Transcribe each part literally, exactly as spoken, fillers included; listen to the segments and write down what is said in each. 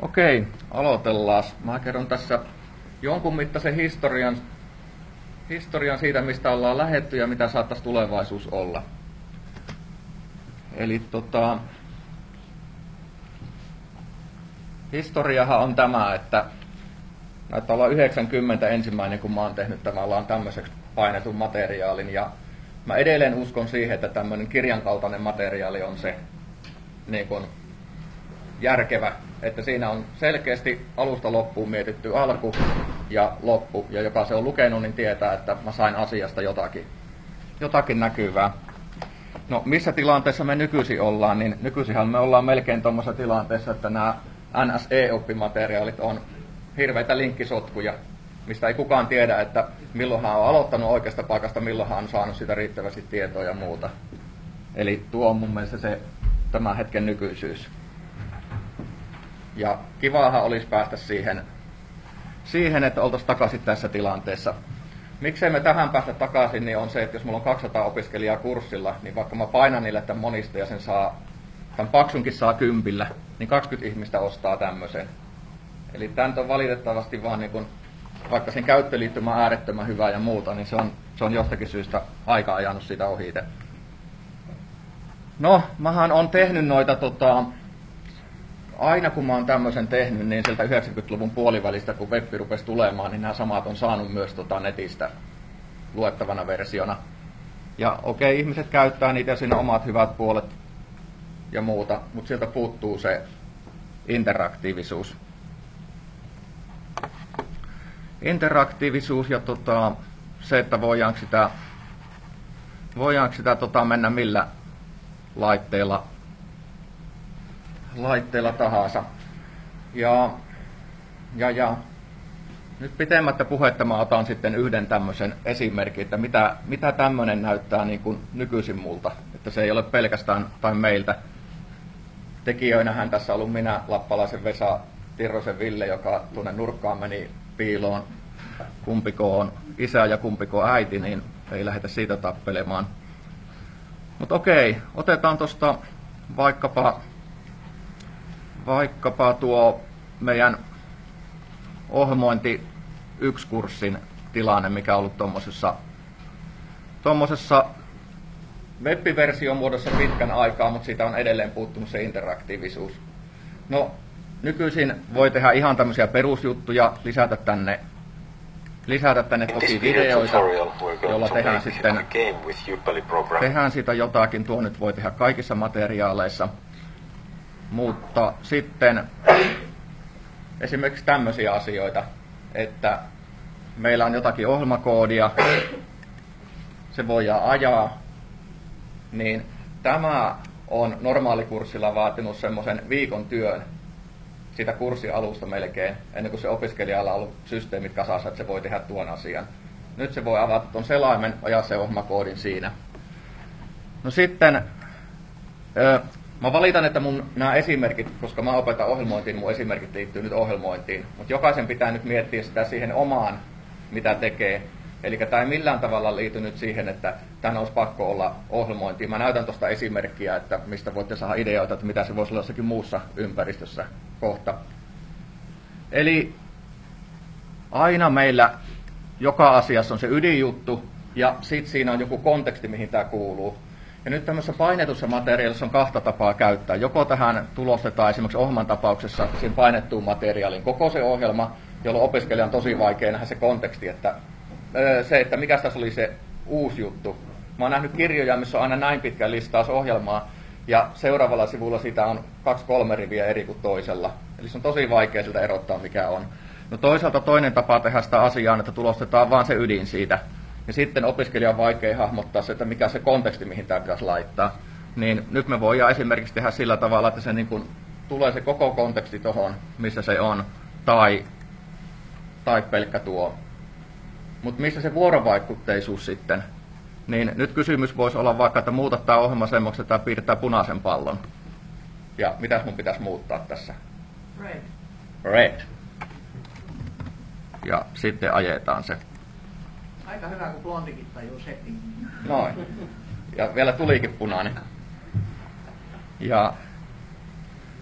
Okei, aloitellaan. Mä kerron tässä jonkun mittaisen historian, historian siitä, mistä ollaan lähdetty ja mitä saattaisi tulevaisuus olla. Eli tota, historiahan on tämä, että näyttää olla yhdeksänkymmentä ensimmäinen, kun mä oon tehnyt tavallaan tämmöiseksi painetun materiaalin. Ja mä edelleen uskon siihen, että tämmöinen kirjan kaltainen materiaali on se niin kun järkevä, että siinä on selkeästi alusta loppuun mietitty alku ja loppu, ja joka se on lukenut, niin tietää, että mä sain asiasta jotakin, jotakin näkyvää. No missä tilanteessa me nykyisin ollaan, niin nykyisinhän me ollaan melkein tuommoisessa tilanteessa, että nämä N S E-oppimateriaalit on hirveitä linkkisotkuja, mistä ei kukaan tiedä, että milloin hän on aloittanut oikeasta paikasta, milloin hän on saanut sitä riittävästi tietoa ja muuta. Eli tuo on mun mielestä se tämän hetken nykyisyys. Ja kivaahan olisi päästä siihen, siihen että oltaisiin takaisin tässä tilanteessa. Miksei me tähän päästä takaisin, niin on se, että jos mulla on kaksisataa opiskelijaa kurssilla, niin vaikka mä painan niille tämän monista ja sen saa, tämän paksunkin saa kympillä, niin kaksikymmentä ihmistä ostaa tämmöisen. Eli tämä on valitettavasti vaan, niin kun, vaikka sen käyttöliittymä on äärettömän hyvä ja muuta, niin se on, se on jostakin syystä aika ajanut sitä ohite. No, mähän on tehnyt noita, tota, aina kun mä oon tämmöisen tehnyt, niin sieltä yhdeksänkymmentäluvun puolivälistä, kun web rupesi tulemaan, niin nämä samat on saanut myös tota, netistä luettavana versiona. Ja okei, ihmiset käyttää niitä ja siinä omat hyvät puolet ja muuta, mutta sieltä puuttuu se interaktiivisuus. Interaktiivisuus ja tota, se, että voidaanko sitä, voidaanko sitä tota, mennä millä laitteilla, laitteilla tahansa. Ja, ja, ja nyt pitemmättä puhetta mä otan sitten yhden tämmöisen esimerkin, että mitä, mitä tämmöinen näyttää niin kuin nykyisin multa. Että se ei ole pelkästään tai meiltä. Tekijöinähän tässä on ollut minä, Lappalaisen Vesa, Tirrosen Ville, joka tuonne nurkkaan meni piiloon. Kumpiko on isä ja kumpiko äiti, niin ei lähdetä siitä tappelemaan. Mutta okei, otetaan tuosta vaikkapa, vaikkapa tuo meidän ohjelmointi yksi kurssin tilanne, mikä on ollut tuommoisessa tuommoisessa web-version muodossa pitkän aikaa, mutta siitä on edelleen puuttunut se interaktiivisuus. No, nykyisin voi tehdä ihan tämmöisiä perusjuttuja, lisätä tänne, lisätä tänne toki videoita, joilla tehdään sitten tehdään sitä jotakin. Tuo nyt voi tehdä kaikissa materiaaleissa. Mutta sitten esimerkiksi tämmöisiä asioita, että meillä on jotakin ohjelmakoodia, se voidaan ajaa, niin tämä on normaalikurssilla vaatinut semmoisen viikon työn siitä kurssialusta melkein, ennen kuin se opiskelijalla on ollut systeemit kasassa, että se voi tehdä tuon asian. Nyt se voi avata tuon selaimen, ajaa se ohjelmakoodin siinä. No sitten, mä valitan, että mun nämä esimerkit, koska mä opetan ohjelmointiin, mun esimerkit liittyy nyt ohjelmointiin, mutta jokaisen pitää nyt miettiä sitä siihen omaan, mitä tekee. Eli tämä ei millään tavalla liity nyt siihen, että tämän olisi pakko olla ohjelmointiin. Mä näytän tuosta esimerkkiä, että mistä voitte saada ideoita, että mitä se voisi olla jossakin muussa ympäristössä kohta. Eli aina meillä joka asiassa on se ydinjuttu ja sitten siinä on joku konteksti, mihin tämä kuuluu. Ja nyt tämmöisessä painetussa materiaalissa on kahta tapaa käyttää. Joko tähän tulostetaan esimerkiksi ohjelman tapauksessa siinä painettuun materiaalin koko se ohjelma, jolloin opiskelijan on tosi vaikea nähdä se konteksti, että se, että mikä tässä oli se uusi juttu. Mä oon nähnyt kirjoja, missä on aina näin pitkä listaus ohjelmaa, ja seuraavalla sivulla sitä on kaksi kolme riviä eri kuin toisella. Eli se on tosi vaikea siltä erottaa, mikä on. No toisaalta toinen tapa tehdä sitä asiaa, että tulostetaan vaan se ydin siitä. Ja sitten opiskelija on vaikea hahmottaa se, että mikä se konteksti, mihin tämä pitäisi laittaa. Niin nyt me voidaan esimerkiksi tehdä sillä tavalla, että se niin kuin tulee se koko konteksti tuohon, missä se on, tai, tai pelkkä tuo. Mutta missä se vuorovaikutteisuus sitten? Niin nyt kysymys voisi olla vaikka, että muuta tämä ohjelma semmoksi, että piirtää punaisen pallon. Ja mitäs mun pitäisi muuttaa tässä? Red. Red. Ja sitten ajetaan se. Aika hyvä, kun blondikin tajuu sekin. Noin. Ja vielä tulikin punainen. Ja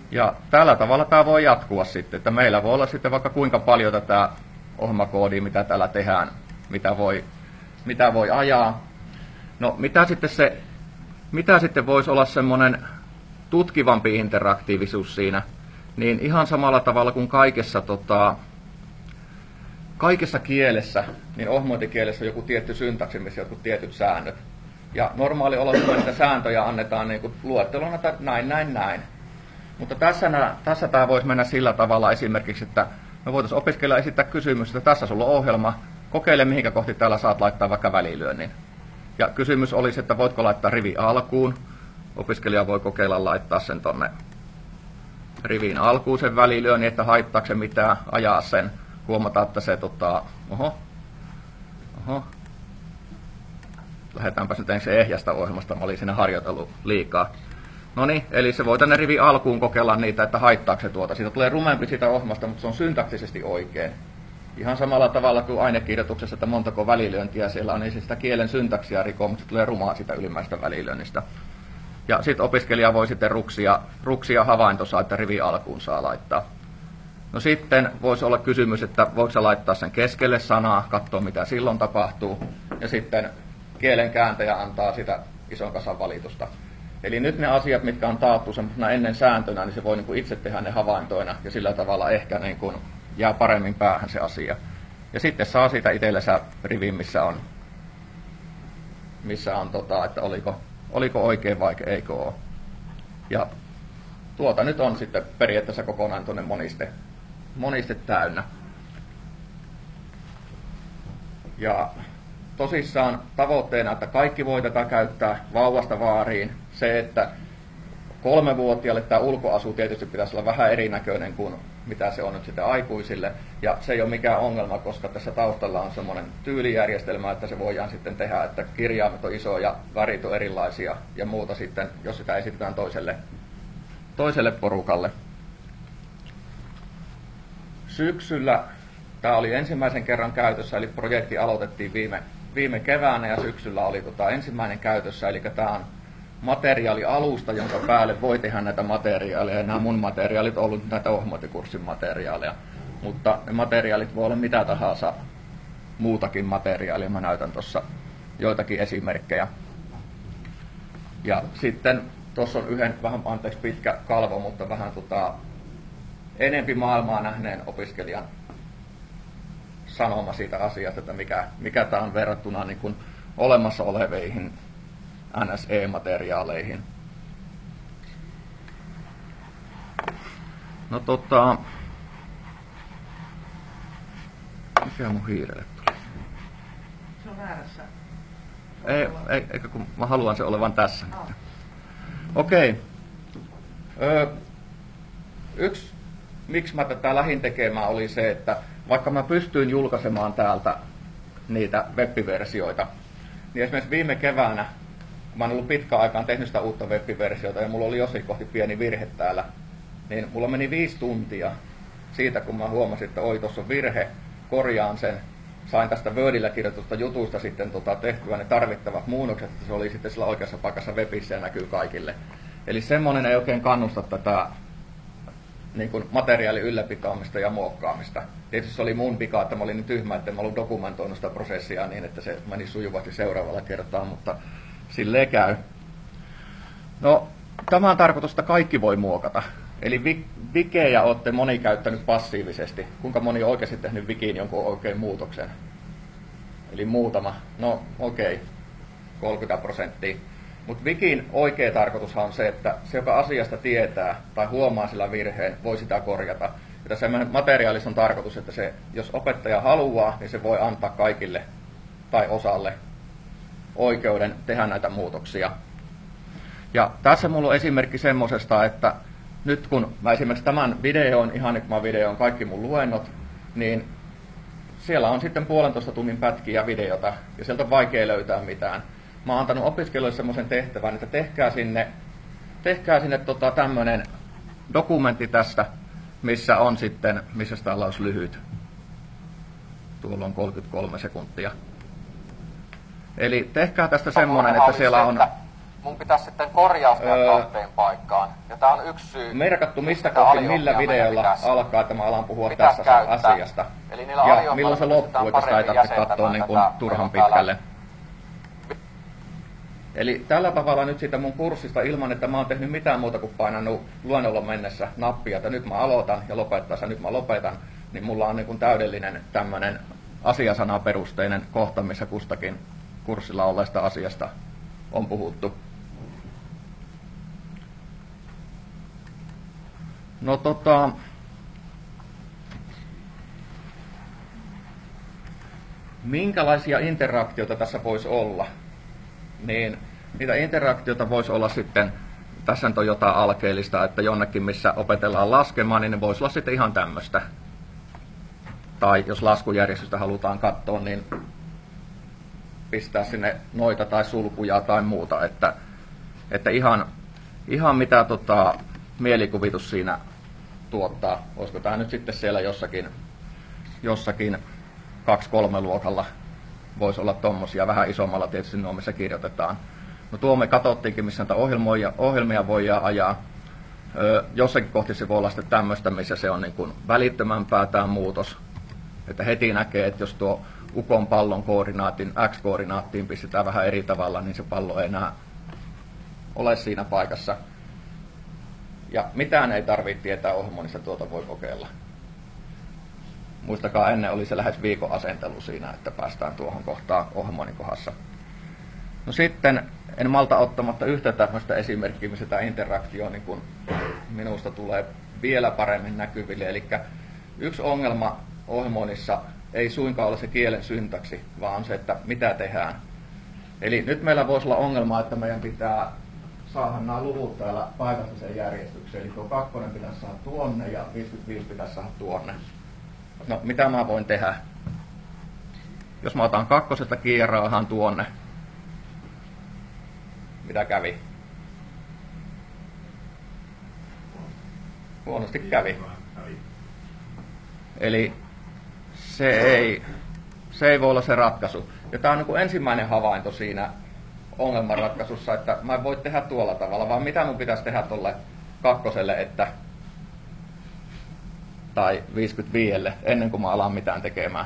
Ja tällä tavalla tämä voi jatkua sitten, että meillä voi olla sitten vaikka kuinka paljon tätä ohjelmakoodia, mitä täällä tehdään, mitä voi, mitä voi ajaa. No mitä sitten, se, mitä sitten voisi olla semmoinen tutkivampi interaktiivisuus siinä, niin ihan samalla tavalla kuin kaikessa, tota, kaikessa kielessä, niin ohjelmointikielessä on joku tietty syntaksi, missä jotkut tietyt säännöt. Ja normaali olosuhteissa sääntöjä annetaan niin kuin luettelona, että näin, näin, näin. Mutta tässä, tässä tämä voisi mennä sillä tavalla esimerkiksi, että me voitaisiin opiskella esittää kysymys, että tässä sulla on ohjelma, kokeile mihinkä kohti täällä saat laittaa vaikka välilyönnin. Ja kysymys olisi, että voitko laittaa rivi alkuun. Opiskelija voi kokeilla laittaa sen tonne riviin alkuun sen välilyönnin, että haittaako se mitään, ajaa sen. Huomataan, että se tota, oho, oho. Lähdetäänpä nyt ensin ehjästä ohjelmasta, mä olin siinä harjoitellut liikaa. No niin, eli se voi tänne rivi alkuun kokeilla niitä, että haittaako se tuota. Siitä tulee rumempi siitä ohjelmasta, mutta se on syntaktisesti oikein. Ihan samalla tavalla kuin ainekirjoituksessa, että montako välilyöntiä siellä on, niin se sitä kielen syntaksia rikoo, mutta se tulee rumaa siitä ylimmäisestä välilyönnistä. Ja sitten opiskelija voi sitten ruksia, ruksia havaintosa, että rivi alkuun saa laittaa. No sitten voisi olla kysymys, että voiko sä laittaa sen keskelle sanaa, katsoa mitä silloin tapahtuu. Ja sitten kielen kääntäjä antaa sitä ison kasan valitusta. Eli nyt ne asiat, mitkä on taattu semmoisena ennen sääntönä, niin se voi niin kuin itse tehdä ne havaintoina ja sillä tavalla ehkä niin kuin jää paremmin päähän se asia. Ja sitten saa siitä itsellensä rivin, missä on, missä on tota, että oliko, oliko oikein vai eikö ole. Ja tuota nyt on sitten periaatteessa kokonaan tuonne moniste, moniste täynnä. Ja tosissaan tavoitteena, että kaikki voi tätä käyttää vauvasta vaariin. Se, että kolmevuotiaalle tämä ulkoasu tietysti pitäisi olla vähän erinäköinen kuin mitä se on nyt sitten aikuisille. Ja se ei ole mikään ongelma, koska tässä taustalla on semmoinen tyylijärjestelmä, että se voidaan sitten tehdä, että kirjaimet on isoja, värit on erilaisia ja muuta sitten, jos sitä esitetään toiselle, toiselle porukalle. Syksyllä tämä oli ensimmäisen kerran käytössä, eli projekti aloitettiin viime, viime keväänä ja syksyllä oli tota ensimmäinen käytössä, eli tämä on materiaalialusta, jonka päälle voi tehdä näitä materiaaleja. Nämä mun materiaalit on ollut näitä ohjelmointikurssin materiaaleja, mutta ne materiaalit voi olla mitä tahansa muutakin materiaalia. Mä näytän tuossa joitakin esimerkkejä. Ja sitten tuossa on yhden, vähän anteeksi pitkä kalvo, mutta vähän tota, enempi maailmaa nähneen opiskelijan sanoma siitä asiasta, että mikä, mikä tämä on verrattuna niin kuin olemassa oleveihin N S E-materiaaleihin. No tota... Mikä mun hiirelle tuli? Se on väärässä. Ei, ei, eikä kun mä haluan se olevan tässä. Oh. Okei. Okay. Yksi, miksi mä tätä lähdin tekemään, oli se, että vaikka mä pystyin julkaisemaan täältä niitä web-versioita, niin esimerkiksi viime keväänä, kun mä oon ollut pitkään aikaan tehnyt sitä uutta web-versiota ja mulla oli jossain kohti pieni virhe täällä, niin mulla meni viisi tuntia siitä, kun mä huomasin, että oi, tuossa on virhe, korjaan sen, sain tästä Wordillä kirjoitusta jutusta sitten tota, tehtyä ne tarvittavat muunnokset, että se oli sitten sillä oikeassa paikassa webissä ja näkyy kaikille. Eli semmoinen ei oikein kannusta tätä niin kuin materiaalin ylläpitoamista ja muokkaamista. Tietysti se oli mun vika, että mä olin niin tyhmä, että mä olin dokumentoinut sitä prosessia niin, että se meni sujuvasti seuraavalla kertaa, mutta silleen käy. No, tämä on tarkoitus, että kaikki voi muokata. Eli vikejä olette moni käyttänyt passiivisesti. Kuinka moni on oikeasti tehnyt wikiin jonkun oikein muutoksen? Eli muutama. No okei, okay. kolmekymmentä prosenttia. Mutta wikin oikea tarkoitushan on se, että se, joka asiasta tietää tai huomaa sillä virheen, voi sitä korjata. Ja tässä materiaalissa on tarkoitus, että se, jos opettaja haluaa, niin se voi antaa kaikille tai osalle oikeuden tehdä näitä muutoksia. Ja tässä mulla on esimerkki semmosesta, että nyt kun mä esimerkiksi tämän videon, ihan kun mä videon kaikki mun luennot, niin siellä on sitten puolentoista tunnin pätkiä videota, ja sieltä on vaikea löytää mitään. Mä oon antanut opiskelijoille semmoisen tehtävän, että tehkää sinne, tehkää sinne tota tämmönen dokumentti tästä, missä on sitten, missä täällä olisi lyhyt. Tuolla on kolmekymmentäkolme sekuntia. Eli tehkää tästä semmoinen, että siellä on mun pitäisi sitten korjaa sitä Öö, kahteen paikkaan. Ja tää on yksi syy. Merkattu mistä Sitä kohti, millä alioppia videolla meidän pitäisi- alkaa tämä alan puhua pitäisi tästä käyttää. asiasta. Eli niillä Ja alioppilla milloin se me loppuu, että sitä ei pystytään tarvitse paremmin katsoa niin kuin jäsentämään turhan tätä. pitkälle. Eli tällä tavalla nyt siitä mun kurssista ilman, että mä oon tehnyt mitään muuta kuin painanut luennolla mennessä nappia, että nyt mä aloitan ja lopettaessa nyt mä lopetan, niin mulla on niin kuin täydellinen tämmönen asiasanaperusteinen kohta, missä kustakin kurssilla olleesta asiasta on puhuttu. No tota... Minkälaisia interaktioita tässä voisi olla? Niin niitä interaktioita voisi olla sitten, tässä nyt on jotain alkeellista, että jonnekin missä opetellaan laskemaan, niin ne voisi olla sitten ihan tämmöistä. Tai jos laskujärjestystä halutaan katsoa, niin pistää sinne noita tai sulkuja tai muuta. Että, että ihan, ihan mitä tota, mielikuvitus siinä tuottaa. Olisiko tämä nyt sitten siellä jossakin, jossakin kaksi kolme luokalla voisi olla tommosia, vähän isommalla tietysti nuo, missä kirjoitetaan. No tuo me katsottiinkin, missä näitä ohjelmia, ohjelmia voidaan ajaa. Öö, jossakin kohti se voi olla sitten tämmöistä, missä se on niin kuin välittömämpää tämä muutos. Että heti näkee, että jos tuo ukon pallon koordinaatin, x-koordinaattiin pistetään vähän eri tavalla, niin se pallo ei enää ole siinä paikassa. Ja mitään ei tarvitse tietää ohjelmoinnista, tuota voi kokeilla. Muistakaa, ennen oli se lähes viikon asentelu siinä, että päästään tuohon kohtaan ohjelmoinnin kohdassa. No sitten en malta ottamatta yhtä tämmöistä esimerkkiä, missä tämä interaktio niin kun minusta tulee vielä paremmin näkyville. Eli yksi ongelma ohjelmoinnissa ei suinkaan ole se kielen syntaksi, vaan se, että mitä tehdään. Eli nyt meillä voisi olla ongelma, että meidän pitää saada nämä luvut täällä paikalliseen järjestykseen. Eli tuo kakkonen pitäisi saada tuonne ja viisikymmentäviisi pitäisi saada tuonne. No, mitä mä voin tehdä? Jos mä otan kakkosesta kiinni ja raahaan tuonne. Mitä kävi? Huonosti kävi. Eli se ei, se ei voi olla se ratkaisu. Ja tämä on niin kuin ensimmäinen havainto siinä ongelmanratkaisussa, että mä en voi tehdä tuolla tavalla, vaan mitä mun pitäisi tehdä tuolle kakkoselle, että tai viisikymmentäviisi ennen kuin mä alan mitään tekemään.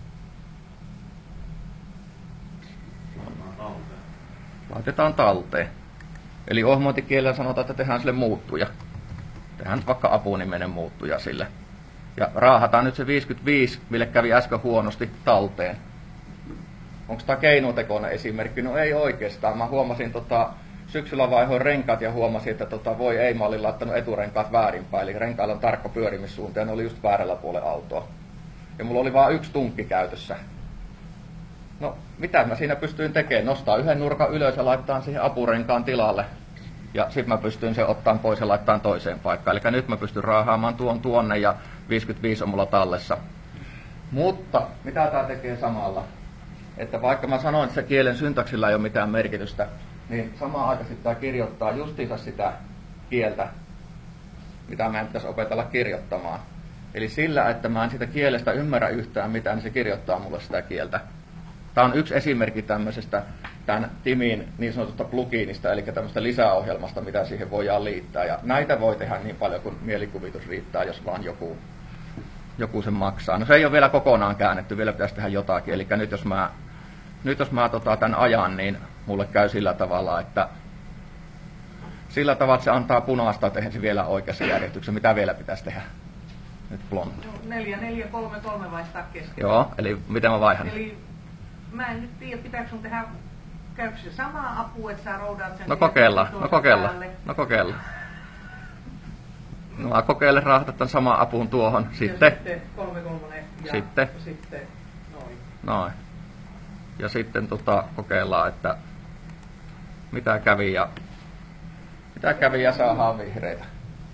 Laitetaan talteen. Eli ohjelmointikielellä sanotaan, että tehdään sille muuttuja. Tehdään nyt vaikka apunimenen muuttuja sille. Ja raahataan nyt se viisikymmentäviisi, mille kävi äsken huonosti, talteen. Onko tämä keinotekoinen esimerkki? No ei oikeastaan. Mä huomasin tota, syksyllä vaihoin renkaat ja huomasin, että tota, voi ei, mä olin laittanut eturenkaat väärinpäin. Eli renkailla on tarkka pyörimissuunta ja ne oli just väärällä puolella autoa. Ja mulla oli vain yksi tunkki käytössä. No, mitä mä siinä pystyin tekemään? Nostaa yhden nurkan ylös ja laittaa siihen apurenkaan tilalle. Ja sitten mä pystyin sen ottaan pois ja laittaa toiseen paikkaan. Eli nyt mä pystyn raahaamaan tuon tuonne ja viisikymmentäviisi on mulla tallessa. Mutta mitä tää tekee samalla? Että vaikka mä sanoin, että se kielen syntaksilla ei ole mitään merkitystä, niin samaan aikaan tää kirjoittaa justiinsa sitä kieltä, mitä meidän pitäisi opetella kirjoittamaan. Eli sillä, että mä en sitä kielestä ymmärrä yhtään mitään, niin se kirjoittaa mulle sitä kieltä. Tämä on yksi esimerkki tämmöisestä tämän Timin niin sanotusta pluginista, eli tämmöistä lisäohjelmasta, mitä siihen voidaan liittää. Ja näitä voi tehdä niin paljon kuin mielikuvitus riittää, jos vaan joku, joku sen maksaa. No se ei ole vielä kokonaan käännetty, vielä pitäisi tehdä jotakin. Eli nyt jos mä, nyt jos mä tota, tämän ajan, niin mulle käy sillä tavalla, että sillä tavalla, että se antaa punaista, että se vielä oikeassa järjestyksessä. Mitä vielä pitäisi tehdä? Nyt blonde. neljä, neljä, kolme, kolme vaihtaa kesken. Joo, eli miten mä vaihan? Eli mä en nyt tiedä, pitääkö sun tehdä, käykö se sama apu, että sä roudaat sen... No kokeillaan, no kokeillaan, no kokeillaan. No mä kokeilen raahata tämän saman apun tuohon, ja sitten... sitten kolme kolmonen ja Sitten. sitten noin. Noin. Ja sitten tota, kokeillaan, että mitä kävi ja... Mitä kävi ja saadaan vihreitä.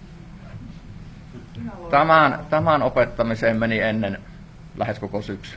Tämän, tämän opettamiseen meni ennen lähes koko syksy.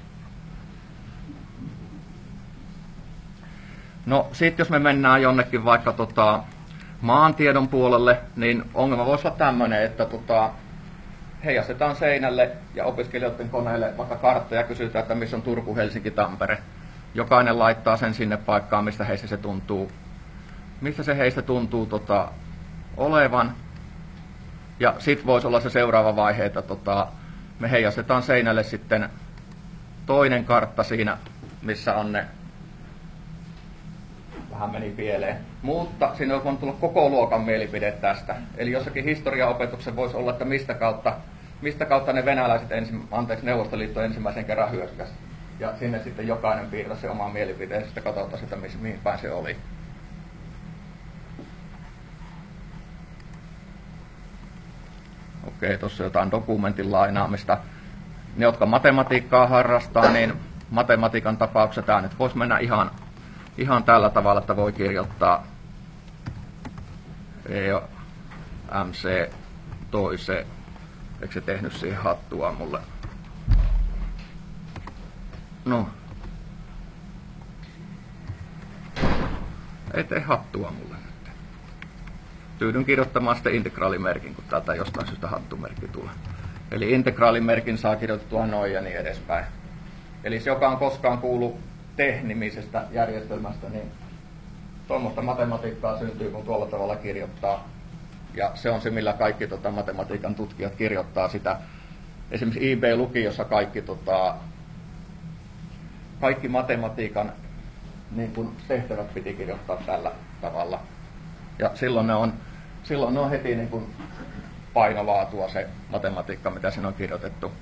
No sit jos me mennään jonnekin vaikka tota, maantiedon puolelle, niin ongelma voisi olla tämmöinen, että tota, heijastetaan seinälle ja opiskelijoiden koneelle vaikka kartta ja kysytään, että missä on Turku, Helsinki, Tampere. Jokainen laittaa sen sinne paikkaan, mistä heissä se tuntuu, missä se heistä tuntuu tota, olevan. Ja sitten voisi olla se seuraava vaihe, että tota, me heijastetaan seinälle sitten toinen kartta siinä, missä on ne, vähän meni pieleen, mutta siinä on tulla koko luokan mielipide tästä. Eli jossakin historiaopetuksen voisi olla, että mistä kautta, mistä kautta ne venäläiset, ensi, anteeksi, Neuvostoliitto ensimmäisen kerran hyökkäsi. Ja sinne sitten jokainen piirtäisi se omaa mielipiteen ja sitten katsotaan sitä, mihin päin se oli. Okei, tuossa jotain dokumentin lainaamista. Ne, jotka matematiikkaa harrastaa, niin matematiikan tapauksessa tämä nyt voisi mennä ihan, ihan tällä tavalla, että voi kirjoittaa E O M C toiseen. Eikö se tehnyt siihen hattua mulle? No. Ei tee hattua mulle nyt. Tyydyn kirjoittamaan sitten integraalimerkin, kun täältä jostain syystä hattumerkki tulee. Eli integraalimerkin saa kirjoitettua noin ja niin edespäin. Eli se, joka on koskaan kuullut T-nimisestä järjestelmästä, niin tuommoista matematiikkaa syntyy, kun tuolla tavalla kirjoittaa. Ja se on se, millä kaikki tota, matematiikan tutkijat kirjoittaa sitä. Esimerkiksi I B-lukiossa kaikki, tota, kaikki matematiikan niin kun tehtävät piti kirjoittaa tällä tavalla. Ja silloin ne on, silloin ne on heti niin kun painolaatua se matematiikka, mitä siinä on kirjoitettu.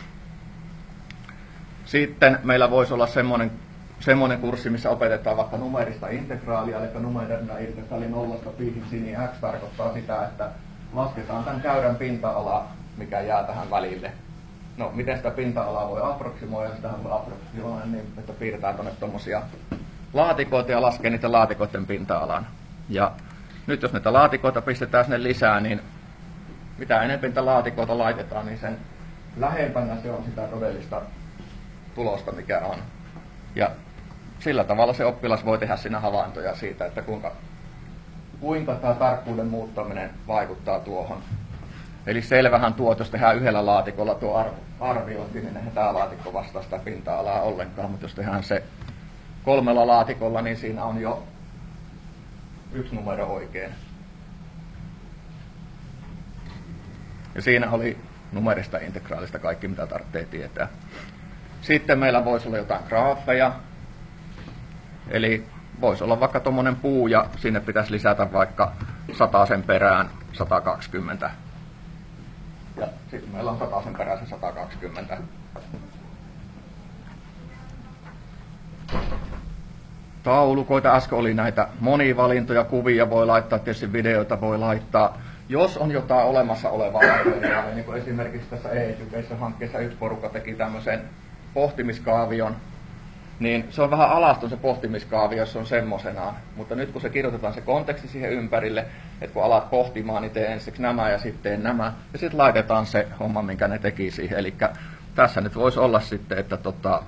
Sitten meillä voisi olla semmoinen, semmoinen kurssi, missä opetetaan vaikka numerista integraalia, eli numerina integraali nollasta piihin sini x tarkoittaa sitä, että lasketaan tämän käyrän pinta-ala, mikä jää tähän välille. No, miten sitä pinta-alaa voi aproksimoida, sitähän voi aproksimoida niin, että piirretään tuonne tuommoisia laatikoita ja laskee niiden laatikoiden pinta-alan. Ja nyt jos näitä laatikoita pistetään sinne lisää, niin mitä enemmän niitä laatikoita laitetaan, niin sen lähempänä se on sitä todellista tulosta, mikä on. Ja sillä tavalla se oppilas voi tehdä siinä havaintoja siitä, että kuinka, kuinka tämä tarkkuuden muuttaminen vaikuttaa tuohon. Eli selvähän tuo, että jos tehdään yhdellä laatikolla tuo arvo, arviointi, niin eihän tämä laatikko vastaa sitä pinta-alaa ollenkaan, mutta jos tehdään se kolmella laatikolla, niin siinä on jo yksi numero oikein. Ja siinä oli numerista integraalista kaikki, mitä tarvitsee tietää. Sitten meillä voisi olla jotain graafeja. Eli voisi olla vaikka tuommoinen puu ja sinne pitäisi lisätä vaikka satasen perään sata kaksikymmentä. Ja sitten meillä on satasen perään se sata kaksikymmentä. Taulukoita, äsken oli näitä monivalintoja, kuvia voi laittaa, tietysti videoita voi laittaa. Jos on jotain olemassa olevaa materiaalia, niin kuin esimerkiksi tässä e-education-hankkeessa yksi porukka teki tämmöisen pohtimiskaavion, niin se on vähän alaston se pohtimiskaavio, jos se on semmoisenaan. Mutta nyt kun se kirjoitetaan se konteksti siihen ympärille, että kun alat pohtimaan, niin tee ensiksi nämä ja sitten nämä, ja sitten laitetaan se homma, minkä ne teki siihen. Eli tässä nyt voisi olla sitten, että tota,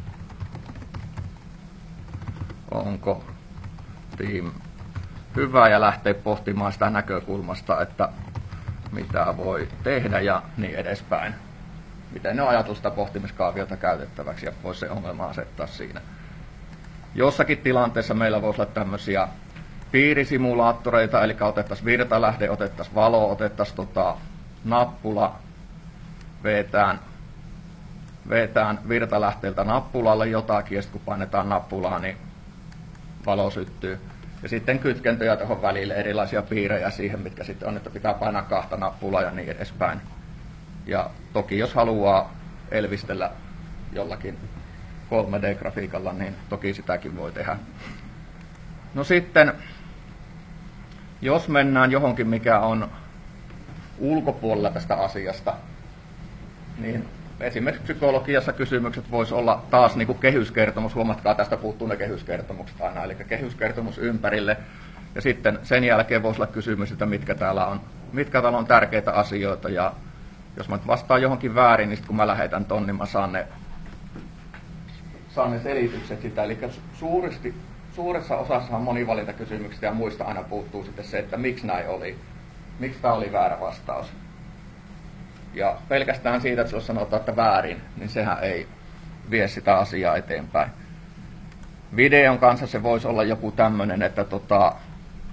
onko team hyvä ja lähteä pohtimaan sitä näkökulmasta, että mitä voi tehdä ja niin edespäin. Miten ne on ajatellut sitä pohtimiskaaviota käytettäväksi ja voisi se ongelma asettaa siinä. Jossakin tilanteessa meillä voisi olla tämmöisiä piirisimulaattoreita, eli otettaisiin virtalähde, otettaisiin valo, otettaisiin tota, nappula, vetään, vetään virtalähteeltä nappulalle jotakin, ja sitten kun painetaan nappulaa, niin valo syttyy. Ja sitten kytkentöjä tuohon välille, erilaisia piirejä siihen, mitkä sitten on, että pitää painaa kahta nappulaa ja niin edespäin. Ja toki jos haluaa elvistellä jollakin kolme D-grafiikalla, niin toki sitäkin voi tehdä. No sitten, jos mennään johonkin, mikä on ulkopuolella tästä asiasta, niin esimerkiksi psykologiassa kysymykset voisi olla taas niin kuin kehyskertomus. Huomatkaa, tästä puuttuu ne kehyskertomukset aina, eli kehyskertomus ympärille. Ja sitten sen jälkeen voisi olla kysymys, että mitkä täällä on, mitkä täällä on tärkeitä asioita. Ja jos mä vastaan johonkin väärin, niin kun mä lähetän ton, niin mä saan ne, saan ne selitykset sitä. Eli suuresti, suuressa osassa monivalintakysymyksistä ja muista aina puuttuu sitten se, että miksi näin oli. Miksi tämä oli väärä vastaus. Ja pelkästään siitä, että jos sanotaan, että väärin, niin sehän ei vie sitä asiaa eteenpäin. Videon kanssa se voisi olla joku tämmöinen, että tota,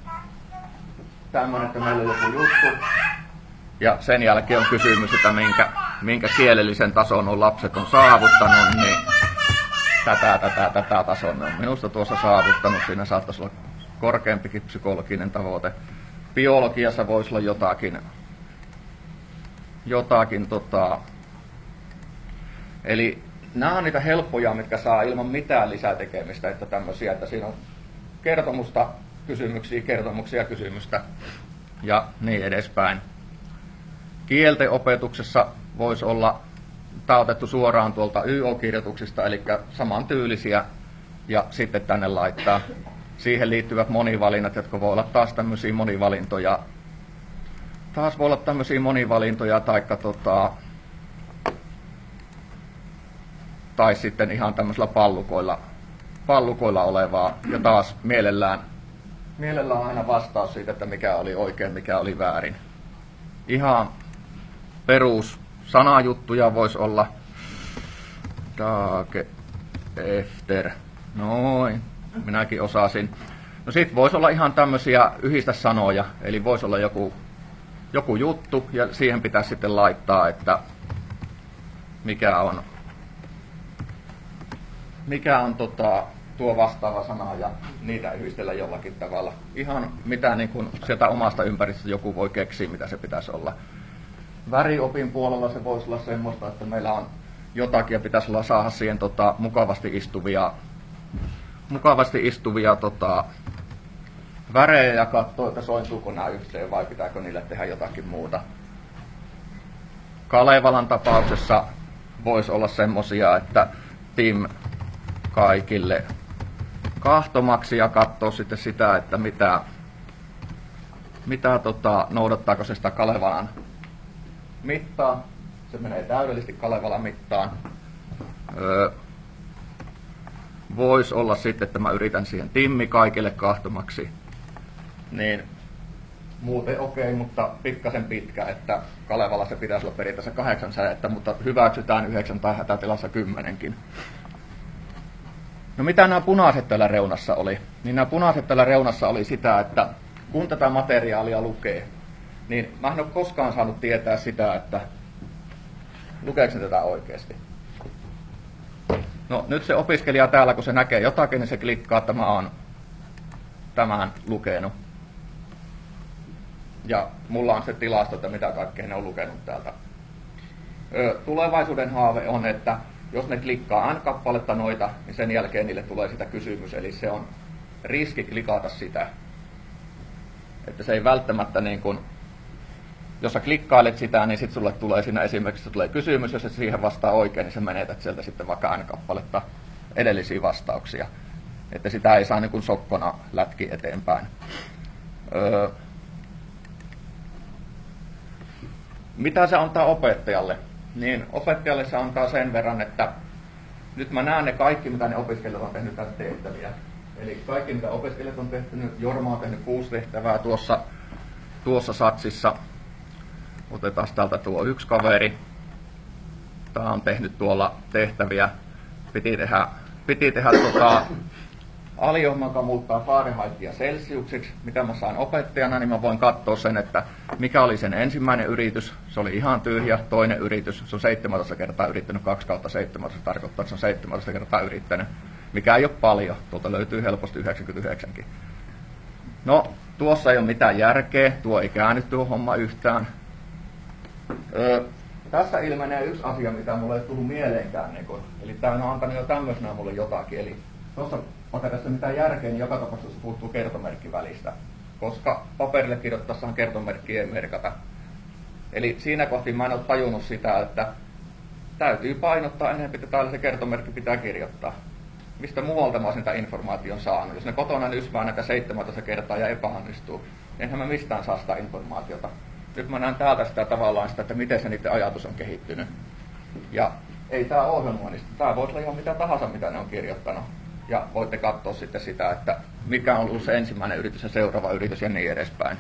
tämmöinen, että meillä on joku juttu. Ja sen jälkeen on kysymys, että minkä, minkä kielellisen tason on lapset on saavuttanut, niin tätä, tätä, tätä tasoa ne on minusta tuossa saavuttanut. Siinä saattaisi olla korkeampikin psykologinen tavoite. Biologiassa voisi olla jotakin, jotakin tota, eli nämä on niitä helppoja, mitkä saa ilman mitään lisätekemistä, että tämmöisiä, että siinä on kertomusta, kysymyksiä, kertomuksia, kysymystä ja niin edespäin. Kielten opetuksessa voisi olla, tämä on otettu suoraan tuolta Y O-kirjoituksista, eli samantyylisiä, ja sitten tänne laittaa siihen liittyvät monivalinnat, jotka voi olla taas tämmöisiä monivalintoja. Taas voi olla tämmöisiä monivalintoja, taikka tota, tai sitten ihan tämmöisillä pallukoilla, pallukoilla olevaa, ja taas mielellään, mielellään aina vastaus siitä, että mikä oli oikein, mikä oli väärin. Ihan perus sanajuttuja voisi olla Tage efter. Noin, minäkin osasin. No sit voisi olla ihan tämmöisiä yhdistä sanoja, eli voisi olla joku, joku juttu, ja siihen pitäisi sitten laittaa, että mikä on, mikä on tota, tuo vastaava sana, ja niitä yhdistellä jollakin tavalla. Ihan mitä niin kun sieltä omasta ympäristöstä joku voi keksiä, mitä se pitäisi olla. Väriopin puolella se voisi olla semmoista, että meillä on jotakin ja pitäisi olla saada siihen tota, mukavasti istuvia, mukavasti istuvia tota, värejä ja katsoa, että sointuuko nämä yhteen vai pitääkö niille tehdä jotakin muuta. Kalevalan tapauksessa voisi olla semmosia, että Tim kaikille kahtomaksi ja katsoa sitten sitä, että mitä, mitä tota, noudattaako se sitä Kalevalan mittaa. Se menee täydellisesti Kalevalan mittaan. Öö, Voisi olla sitten, että mä yritän siihen Timmi kaikille kahtomaksi. Niin muuten okei, okay, mutta pikkasen pitkä, että Kalevala se pitäisi olla periaatteessa kahdeksan säettä, mutta hyväksytään yhdeksän tai hätätilassa kymmenenkin. No mitä nämä punaiset täällä reunassa oli? Niin nämä punaiset täällä reunassa oli sitä, että kun tätä materiaalia lukee, niin mä en ole koskaan saanut tietää sitä, että lukeeko se tätä oikeasti. No nyt se opiskelija täällä, kun se näkee jotakin, niin se klikkaa, että mä oon tämän lukenut. Ja mulla on se tilasto, että mitä kaikkea ne on lukenut täältä. Tulevaisuuden haave on, että jos ne klikkaa N-kappaletta noita, niin sen jälkeen niille tulee sitä kysymys. Eli se on riski klikata sitä. Että se ei välttämättä niin kuin, jos sä klikkailet sitä, niin sitten sulle tulee siinä esimerkiksi tulee kysymys, jos et siihen vastaa oikein, niin sä menetät sieltä sitten vaikka N-kappaletta edellisiä vastauksia. Että sitä ei saa niin kuin sokkona lätki eteenpäin. Öö, mitä se antaa opettajalle? Niin opettajalle se antaa sen verran, että nyt mä näen ne kaikki, mitä ne opiskelijat on tehnyt tästä tehtäviä. Eli kaikki, mitä opiskelijat on tehnyt, Jorma on tehnyt kuusi tehtävää tuossa, tuossa satsissa. Otetaan täältä tuo yksi kaveri. Tämä on tehnyt tuolla tehtäviä. Piti tehdä, piti tehdä tota, aliohjelma, joka muuttaa Fahrenheitia Celsiuksiksi. Mitä mä saan opettajana, niin mä voin katsoa sen, että mikä oli sen ensimmäinen yritys. Se oli ihan tyhjä. Toinen yritys, se on seitsemäntoista kertaa yrittänyt. kaksi kautta seitsemäntoista tarkoittaa, että se on seitsemäntoista kertaa yrittänyt. Mikä ei ole paljon. Tuolta löytyy helposti yhdeksänkymmentäyhdeksänkin. No, tuossa ei ole mitään järkeä. Tuo ei käänny tuo homma yhtään. Öö, tässä ilmenee yksi asia, mitä mulle ei tullut mieleenkään. Niin kun, eli tämä on antanut jo tämmöisenä mulle jotakin. Eli tuossa vaikka tässä mitään järkeä, niin joka tapauksessa puuttuu kertomerkki välistä. Koska paperille kirjoittaessahan kertomerkki ei merkata. Eli siinä kohti mä en ole tajunnut sitä, että täytyy painottaa enemmän, että täällä se kertomerkki pitää kirjoittaa. Mistä muualta mä olisin tämän informaation saanut? Jos ne kotona nysvää näitä seitsemäntoista kertaa ja epäonnistuu, niin enhän mä mistään saa sitä informaatiota. Nyt mä näen täältä sitä tavallaan sitä, että miten se niiden ajatus on kehittynyt. Ja ei tää ohjelmoinnista. Tää voisi olla ihan mitä tahansa, mitä ne on kirjoittanut. Ja voitte katsoa sitten sitä, että mikä on ollut se ensimmäinen yritys ja seuraava yritys ja niin edespäin.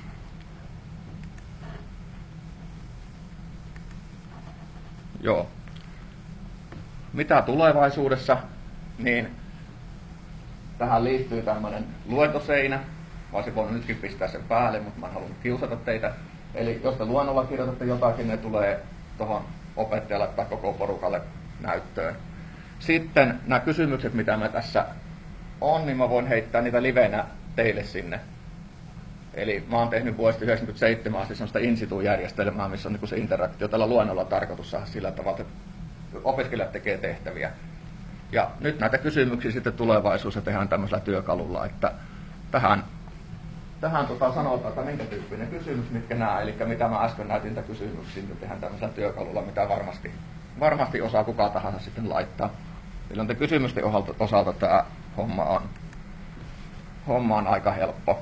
Joo. Mitä tulevaisuudessa? Niin tähän liittyy tämmöinen luentoseinä. Mä olisin voinut nytkin pistää sen päälle, mutta mä en halunnut kiusata teitä. Eli jos te luonnolla kirjoitatte jotakin, ne tulee tuohon opettajalle tai koko porukalle näyttöön. Sitten nämä kysymykset, mitä mä tässä on, niin mä voin heittää niitä livenä teille sinne. Eli mä oon tehnyt vuodesta yhdeksänkymmentäseitsemän asti sellaista in-situ-järjestelmää, missä on niin se interaktio tällä luennolla tarkoitus saada sillä tavalla, että opiskelijat tekee tehtäviä. Ja nyt näitä kysymyksiä sitten tulevaisuudessa tehdään tämmöisellä työkalulla, että tähän, tähän tota sanotaan, että minkä tyyppinen kysymys, mitkä nämä, eli mitä mä äsken näytin niitä kysymyksiä, niin tehdään tämmöisellä työkalulla, mitä varmasti, varmasti osaa kuka tahansa sitten laittaa. Eli kysymysten osalta, osalta tämä homma on, homma on aika helppo.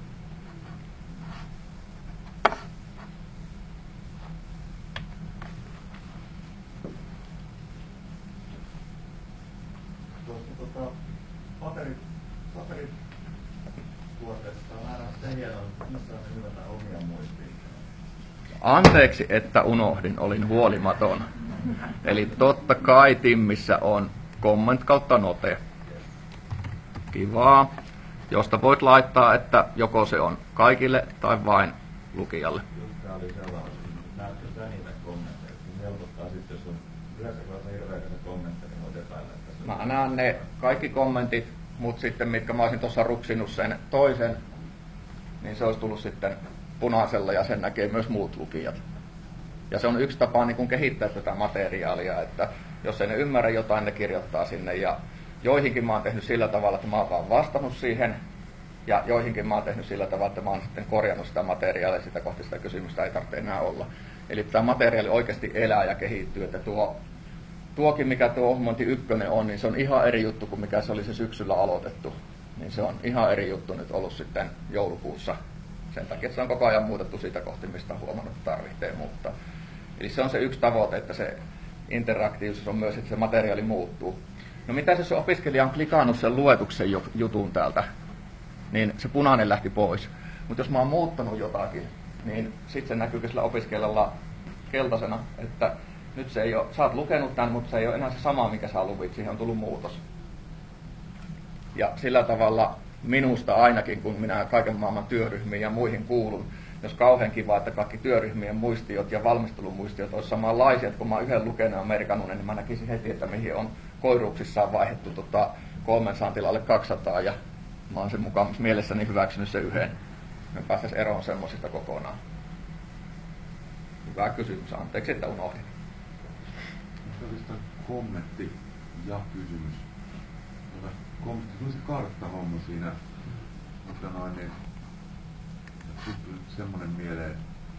Tota, paperit, paperit tuotteesta on aina se hienoa, missä on hyvätä omia muistiin. Anteeksi, että unohdin, olin huolimaton. Eli totta kai Timmissä on comment kautta note. Kivaa. Josta voit laittaa, että joko se on kaikille tai vain lukijalle. Just tää oli sellainen, näetkö sä niitä kommentteja? Kun helpottaa sitten, jos on yleensä kanssa hirveätä kommentteja, niin voit epäillä, että se on... Mä näen ne kaikki kommentit, mutta sitten mitkä mä olisin tuossa ruksinut sen toisen, niin se olisi tullut sitten punaisella ja sen näkee myös muut lukijat. Ja se on yksi tapa niin kun kehittää tätä materiaalia, että jos ei ne ymmärrä jotain, ne kirjoittaa sinne. Ja joihinkin mä oon tehnyt sillä tavalla, että mä oon vaan vastannut siihen. Ja joihinkin mä oon tehnyt sillä tavalla, että mä oon sitten korjannut sitä materiaalia, sitä kohti sitä kysymystä ei tarvitse enää olla. Eli tämä materiaali oikeasti elää ja kehittyy, että tuo, tuokin mikä tuo ohjelmointi ykkönen on, niin se on ihan eri juttu kuin mikä se oli se syksyllä aloitettu. Niin se on ihan eri juttu nyt ollut sitten joulukuussa. Sen takia, että se on koko ajan muutettu siitä kohti, mistä on huomannut, että tarvitsee muuttaa. Eli se on se yksi tavoite, että se interaktiivisuus on myös, että se materiaali muuttuu. No mitä jos se opiskelija on klikannut sen luetuksen jutun täältä, niin se punainen lähti pois. Mutta jos mä oon muuttanut jotakin, niin sitten se näkyy sillä opiskelijalla keltaisena, että nyt se ei ole, sä oot lukenut tämän, mutta se ei ole enää se sama, mikä sä luvit, siihen on tullut muutos. Ja sillä tavalla minusta ainakin, kun minä kaiken maailman työryhmiin ja muihin kuulun, jos kauhean kiva, että kaikki työryhmien muistiot ja valmistelumuistiot olisi samanlaisia, että kun mä oon yhden lukenut amerikanun, niin mä näkisin heti, että mihin on koiruuksissaan vaihdettu tota, kolmen saan tilalle kaksisataa, ja mä oon sen mukaan mielessäni hyväksynyt sen yhden. Me päästäisiin eroon semmoisista kokonaan. Hyvä kysymys, anteeksi, että unohdin. Se olisi kommentti ja kysymys. Kommentti, se olisi karttahomma siinä, mutta noin, niin tuli semmoinen mieleen,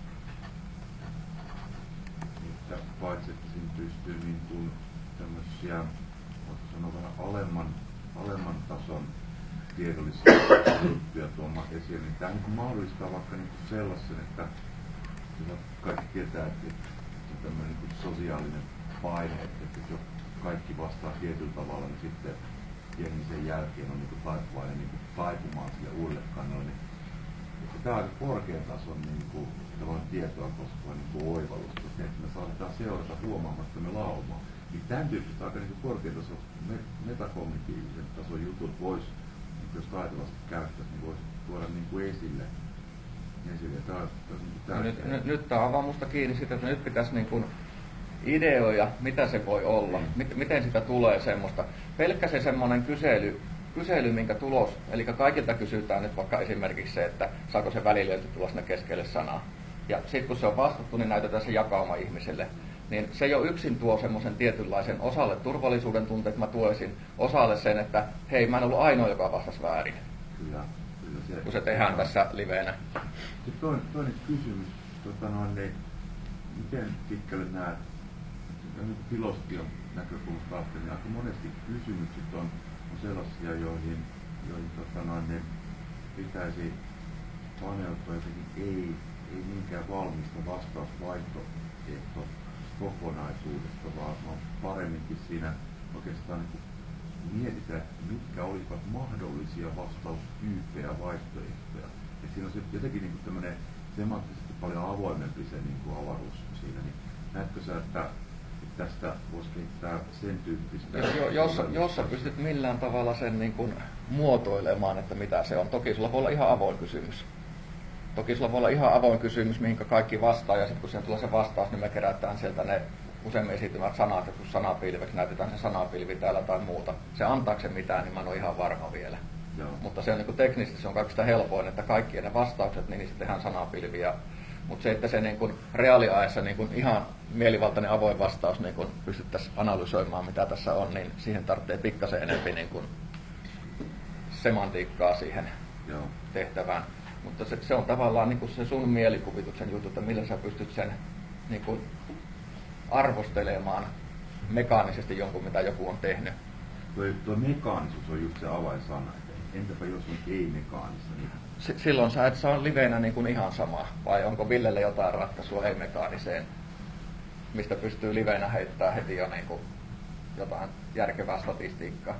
että paitsi että siinä pystyy niin kuin tämmöisiä, voisiko sanoa vähän alemman, alemman tason tiedollisia juttuja tuomaan esiin, niin tämä niin mahdollistaa vaikka niin kuin sellaisen, että kaikki tietää, että on tämmöinen niin kuin sosiaalinen paine, että jos kaikki vastaa tietyllä tavalla, niin sitten jengi sen jälkeen on niin kuin taipuvainen niin kuin taipumaan sille uudelle kannalle. Niin tämä on korkean tason niin kuin, tietoa koskeva niin oivallus, että me saadaan seurata huomaamatta me laumaa. Niin tämän tyyppistä aika niin korkean tason metakognitiivisen tason jutut voisi, niin jos taitavasti käyttäisi, niin voisi tuoda niin kuin esille. esille. Tämä on, tämä on niin nyt, nyt, nyt tämä on vaan musta kiinni siitä, että nyt pitäisi niin kuin ideoja, mitä se voi olla, mm. miten sitä tulee semmoista. Pelkkä se semmoinen kysely, kysely, minkä tulos, eli kaikilta kysytään nyt vaikka esimerkiksi se, että saako se välilyönti tulla sinne keskelle sanaa. Ja sitten kun se on vastattu, niin näytetään se jakauma ihmiselle. Niin se jo yksin tuo semmoisen tietynlaisen osalle turvallisuuden tunteen, että mä tuoisin osalle sen, että hei, mä en ollut ainoa, joka vastasi väärin. Kyllä, kyllä se, kun se tehdään se tässä liveenä. Sitten toinen, toinen kysymys, tota noin, niin, miten pitkälle näet, filosofian näkökulmasta ajattelin, aika monesti kysymykset on, on sellaisia, joihin, joihin tota noin, niin pitäisi paneutua jotenkin ei, ei niinkään valmista vastausvaihtoehto kokonaisuudesta, vaan, vaan paremminkin siinä oikeastaan niin mietitään, mitkä olivat mahdollisia vastaustyyppejä vaihtoehtoja. Et siinä on se jotenkin niin tämmöinen semanttisesti paljon avoimempi se niin kuin avaruus siinä. Niin näetkö sä, että tästä voisi kehittää sen tyyppistä. Jos, jos, jos sä pystyt millään tavalla sen niin kuin muotoilemaan, että mitä se on. Toki sulla voi olla ihan avoin kysymys. Toki sulla voi olla ihan avoin kysymys, mihinkä kaikki vastaa, ja sitten kun siihen tulee se vastaus, niin me kerätään sieltä ne useimmin esiintymät sanat, että kun sanapilveksi näytetään se sanapilvi täällä tai muuta. Se antaako se mitään, niin mä en ole ihan varma vielä. Joo. Mutta se on niin kuin teknisesti se on kaikista helpoin, että kaikki ne vastaukset, niin niistä tehdään sanapilviä. Mutta se, että se niin kuin reaaliajassa niin kuin ihan mielivaltainen avoin vastaus niin kuin pystyttäisiin analysoimaan, mitä tässä on, niin siihen tarvitsee pikkasen enemmän niin kuin semantiikkaa siihen Joo. tehtävään. Mutta se, se on tavallaan niin kuin se sun mielikuvituksen juttu, että millä sä pystyt sen niin kuin arvostelemaan mekaanisesti jonkun, mitä joku on tehnyt. Tuo, tuo mekaanisuus on just se avainsana. Entäpä jos on ei-mekaanista? Niin... S- silloin sä et saa liveenä niin kuin ihan sama. Vai onko Villelle jotain ratkaisua ei-mekaaniseen, mistä pystyy liveenä heittämään heti jo niin kuin jotain järkevää statistiikkaa?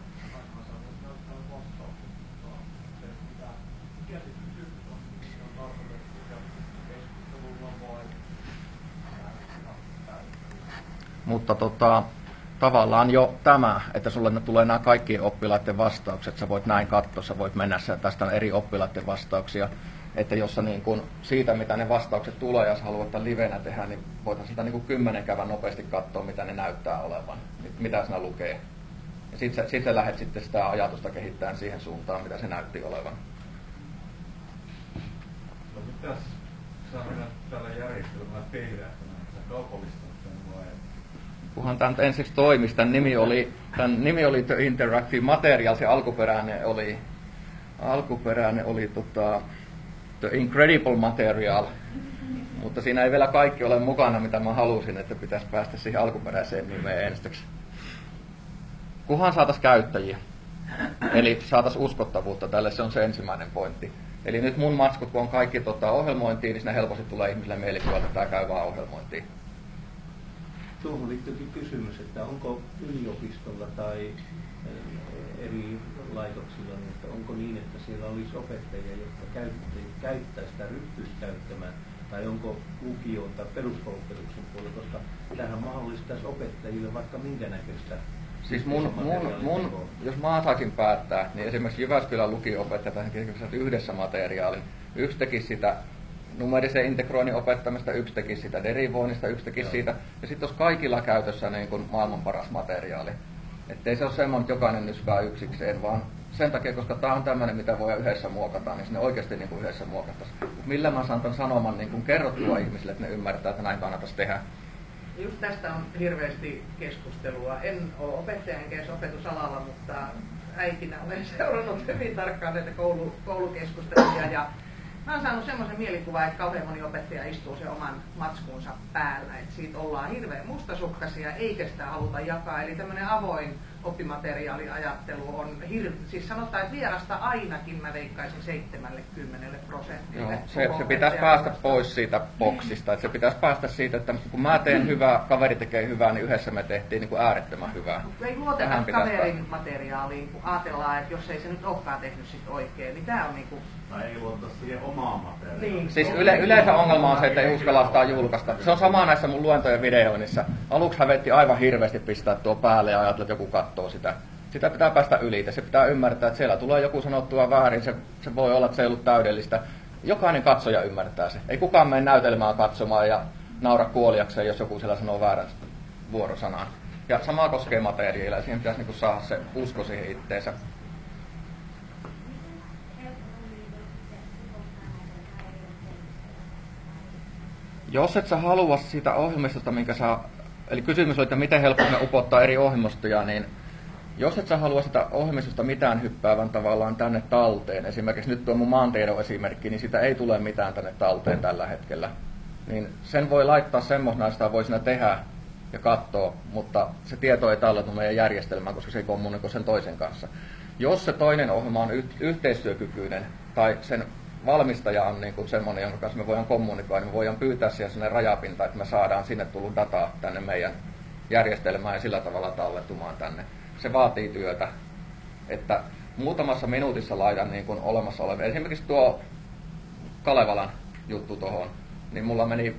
Mutta tota, tavallaan jo tämä, että sulle tulee nämä kaikkien oppilaiden vastaukset, sä voit näin katsoa, sä voit mennä, tästä on eri oppilaiden vastauksia, että jos sä niin kun siitä, mitä ne vastaukset tulee, ja sä haluat tämän livenä tehdä, niin voit sitä niin kun kymmenen käydä nopeasti katsoa, mitä ne näyttää olevan, mitä siinä lukee. Ja sitten sä, sit sä lähdet sitten sitä ajatusta kehittämään siihen suuntaan, mitä se näytti olevan. No mitäs sä mennä tällä järjestelmällä tehdä, että kaupallista vai? Kunhan tämä ensiksi toimisi. Tämän nimi oli, tämän nimi oli The Interactive Material, se alkuperäinen oli, alkuperäinen oli tota, The Incredible Material, mutta siinä ei vielä kaikki ole mukana, mitä mä halusin, että pitäisi päästä siihen alkuperäiseen nimeen ensiksi. Kunhan saataisiin käyttäjiä, eli saataisiin uskottavuutta tälle, se on se ensimmäinen pointti. Eli nyt mun matskut, kun on kaikki tota, ohjelmointiin, niin ne helposti tulee ihmisille mielikuva, että tämä käy vaan ohjelmointiin. Tuohon liittyykin kysymys, että onko yliopistolla tai eri laitoksilla, niin että onko niin, että siellä olisi opettajia, jotka käyttää sitä, ryhtyisi käyttämään, tai onko lukion tai peruskoulutuksen puolella, koska tähän mahdollistaisi opettajille vaikka minkä näköistä. Siis mun, mun, mun, jos mä saisin päättää, niin esimerkiksi Jyväskylän lukio-opettajat kehittävät yhdessä materiaalin. Yksi tekisi sitä numerisen integroinnin opettamista, yksi tekisi sitä derivoinnista, yksi tekisi siitä. Ja sitten olisi kaikilla käytössä niin kuin maailman paras materiaali. Että ei se ole semmoinen, että jokainen nyskää yksikseen, vaan sen takia, koska tämä on tämmöinen, mitä voi yhdessä muokata, niin sinne oikeasti niin kuin yhdessä muokattaisiin. Millä mä saan tämän sanoman niin kuin kerrottua ihmisille, että ne ymmärtää, että näin kannattaisi tehdä. Just tästä on hirveästi keskustelua. En ole opettaja enkä edes opetusalalla, mutta äitinä olen seurannut hyvin tarkkaan näitä koulu, koulukeskusteluja. Ja mä oon saanut semmoisen mielikuvan, että kauhean moni opettaja istuu sen oman matskunsa päällä. Että siitä ollaan hirveän mustasukkaisia, eikä sitä haluta jakaa. Eli tämmöinen avoin oppimateriaaliajattelu on hirveä. Siis sanotaan, että vierasta ainakin mä veikkaisin seitsemänkymmentä prosenttia. Se, se pitäisi päästä pois siitä boksista. Että se pitäisi päästä siitä, että kun mä teen hyvää, kaveri tekee hyvää, niin yhdessä me tehtiin niin kuin äärettömän hyvää. Ei luoteta kaverin materiaaliin, kun ajatellaan, että jos ei se nyt olekaan tehnyt sit oikein, niin tää on niinku... Tai ei luota siihen omaan materiaaliin. Niin. Siis yle, yleensä ongelma on se, että ei uskalla julkaista. Se on sama näissä mun luentojen videoinnissa. Aluksi hävetti aivan hirveästi pistää tuo päälle ja ajatella, että joku katsoo sitä. Sitä pitää päästä yli. Se pitää ymmärtää, että siellä tulee joku sanottua väärin. Se, se voi olla, että se ei ollut täydellistä. Jokainen katsoja ymmärtää se. Ei kukaan mene näytelmään katsomaan ja naura kuoliakseen, jos joku siellä sanoo väärän vuorosanaan. Ja sama koskee materiaalia. Siihen pitäisi niin kuin saada se usko siihen itteensä. Jos et sä halua siitä ohjelmistosta, minkä sä... Eli kysymys oli, että miten helppo me upottaa eri ohjelmistoja, niin jos et sä halua sitä ohjelmistosta mitään hyppäävän tavallaan tänne talteen, esimerkiksi nyt tuo mun maantiedon esimerkki, niin sitä ei tule mitään tänne talteen tällä hetkellä. Niin sen voi laittaa semmoisena, sitä voi siinä tehdä ja katsoa, mutta se tieto ei talletu meidän järjestelmään, koska se ei kommunikoi sen toisen kanssa. Jos se toinen ohjelma on y- yhteistyökykyinen tai sen valmistaja on niin kuin semmoinen, jonka kanssa me voidaan kommunikoida, niin me voidaan pyytää siihen sellainen rajapinta, että me saadaan sinne tullut dataa tänne meidän järjestelmään ja sillä tavalla tallettumaan tänne. Se vaatii työtä, että muutamassa minuutissa laitan niin kuin olemassa olevia. Esimerkiksi tuo Kalevalan juttu tuohon, niin mulla meni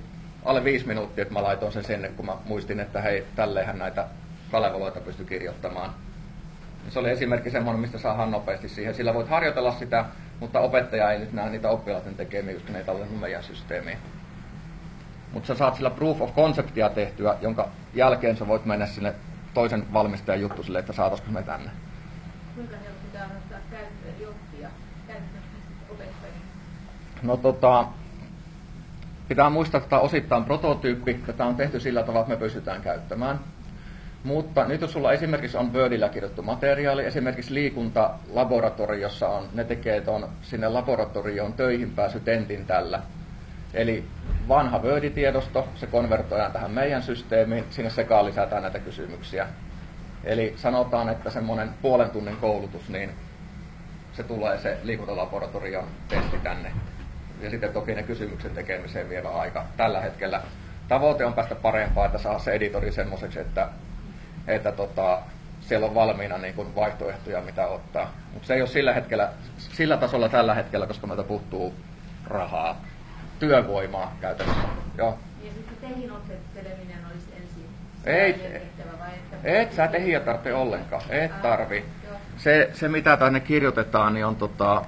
alle viisi minuuttia, että mä laitoin sen sinne, kun mä muistin, että hei, tälleenhän näitä kalevaloita pysty kirjoittamaan. Se oli esimerkki semmoinen, mistä saadaan nopeasti siihen. Sillä voit harjoitella sitä, mutta opettaja ei nyt näe niitä oppilaiden tekemiä, koska ne ei tallennut meidän systeemiin. Mutta sä saat sillä proof of conceptia tehtyä, jonka jälkeen sä voit mennä sinne toisen valmistajan juttu sille, että saataisiko me tänne. Kuinka helppo pitää ottaa käyttöön oppia käyttöön opettajia? No tota, pitää muistaa, että tämä on osittain prototyyppi, ja tämä on tehty sillä tavalla, että me pystytään käyttämään. Mutta nyt jos sulla esimerkiksi on Wordillä kirjoittu materiaali, esimerkiksi liikuntalaboratoriossa on, ne tekee ton sinne laboratorioon töihin pääsy tentin tällä. Eli vanha Word-tiedosto, se konvertoidaan tähän meidän systeemiin, sinne sekaan lisätään näitä kysymyksiä. Eli sanotaan, että semmoinen puolen tunnin koulutus, niin se tulee se liikuntalaboratorion testi tänne. Ja sitten toki ne kysymyksen tekemiseen vievä aika. Tällä hetkellä tavoite on päästä parempaa, että saa se editori semmoiseksi, että, että tota, siellä on valmiina niin kuin vaihtoehtoja, mitä ottaa. Mutta se ei ole sillä, hetkellä, sillä tasolla tällä hetkellä, koska meiltä puuttuu rahaa, työvoimaa käytännössä. Joo. Ja sitten tehin opetteleminen olisi ensin ei, tehtävä vai että... Et sä tehiä tarvitse ollenkaan, et tarvi. Se, se mitä tänne kirjoitetaan, niin on tota...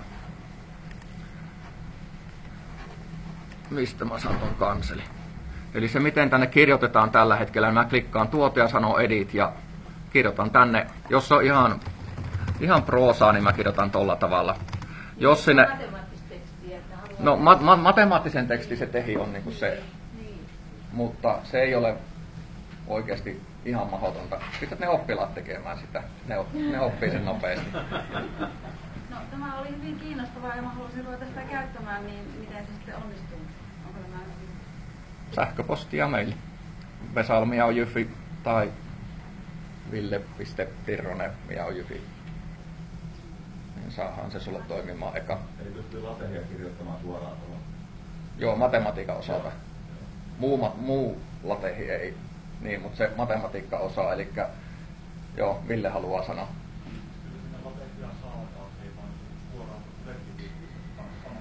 Mistä mä sanon kanseli? Eli se miten tänne kirjoitetaan tällä hetkellä, niin mä klikkaan tuota ja sanon edit ja kirjoitan tänne. Jos on ihan, ihan proosaa, niin mä kirjoitan tolla tavalla. Jos sinne... No ma- ma- matemaattisen tekstin se tehi on niinku se, mutta se ei ole oikeasti ihan mahdotonta. Pistät ne oppilaat tekemään sitä, ne, op- ne oppii sen nopeasti. No tämä oli hyvin kiinnostavaa ja mä haluaisin ruveta sitä käyttämään, niin miten se sitten onnistuu? Onko tämä hyvin? Sähköpostia meille. Vesalmi on Jyfi tai ville piste tirronen ja Jyfi. Niin saadaan se sulle toimimaan eka. Ei pysty latehia kirjoittamaan suoraan tuolla. Joo, matematiikan osalta. Muu, ma- muu latehi ei, niin, mutta se matematiikka osaa, eli joo, Ville haluaa sanoa. Kyllä sinne latehia saadaan, ei vaan suoraan verkkiviikissä sama.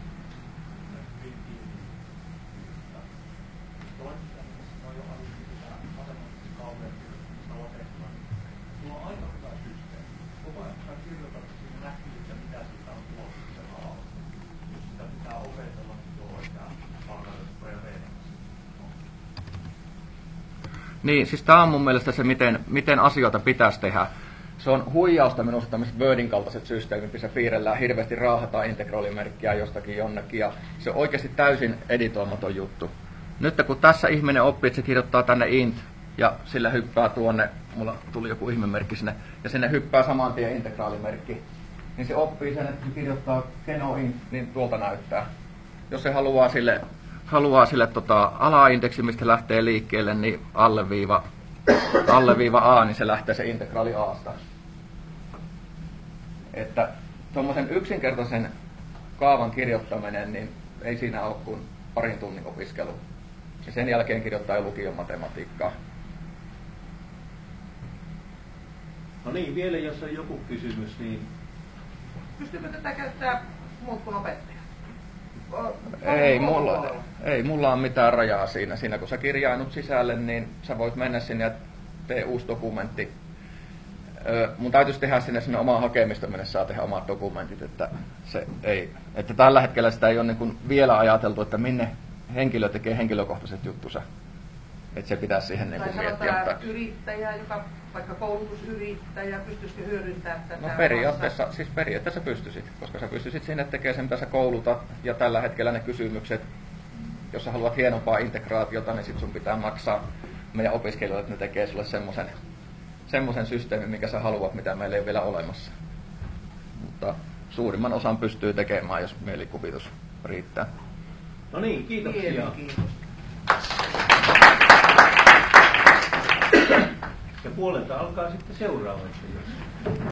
Toinen, missä on jo aluksi sitä matemaattista kauhean kirjoittamista latehia, sulla on aika hyvä systeemi. Koko ajan kun kirjoitat, siinä näkyy, että mitä siitä on tuotu sen alalla. Jos sitä pitää opetella, niin tuo oikeaa palvelusta ja vedemässä. Niin, siis tämä on mun mielestä se, miten, miten asioita pitäisi tehdä. Se on huijausta minusta tämmöiset Wordin kaltaiset systeemit, missä piirrellään hirveästi raahataan integroolimerkkiä jostakin jonnekin, ja se on oikeasti täysin editoimaton juttu. Nyt kun tässä ihminen oppii, että se kirjoittaa tänne int, ja sillä hyppää tuonne, mulla tuli joku ihmemerkki sinne, ja sinne hyppää saman tien integraalimerkki, niin se oppii sen, että se kirjoittaa keno int, niin tuolta näyttää. Jos se haluaa sille, haluaa sille tota, alaindeksi, mistä lähtee liikkeelle, niin alleviiva, alleviiva A, niin se lähtee se integraali A:sta. Että tuommoisen yksinkertaisen kaavan kirjoittaminen, niin ei siinä ole kuin parin tunnin opiskelu. Ja sen jälkeen kirjoittaa jo lukion matematiikkaa. No niin, vielä jos on joku kysymys, niin... Pystyykö tätä käyttää muut kuin opettajat? Ei mulla, ei mulla ole mitään rajaa siinä. Siinä kun sä kirjainut sisälle, niin sä voit mennä sinne ja tee uusi dokumentti. Mun täytyisi tehdä sinne sinne omaa hakemista, minne saa tehdä omat dokumentit. Että, se ei, että tällä hetkellä sitä ei ole niin kuin vielä ajateltu, että minne henkilö tekee henkilökohtaiset juttunsa. Että se pitäisi siihen niin kuin tai miettiä. sanotaan yrittäjä, joka vaikka koulutusyrittäjä, pystyisikö hyödyntämään tätä? No periaatteessa, siis periaatteessa pystyisit, koska sä pystyisit sinne tekemään sen, mitä sä koulutat, ja tällä hetkellä ne kysymykset, jos sä haluat hienompaa integraatiota, niin sit sun pitää maksaa meidän opiskelijoille, että ne tekee sulle semmoisen semmoisen systeemin, mikä sä haluat, mitä meillä ei ole vielä olemassa. Mutta suurimman osan pystyy tekemään, jos mielikuvitus riittää. No niin, kiitoksia. Kiitos. Ja puolelta alkaa sitten seuraava.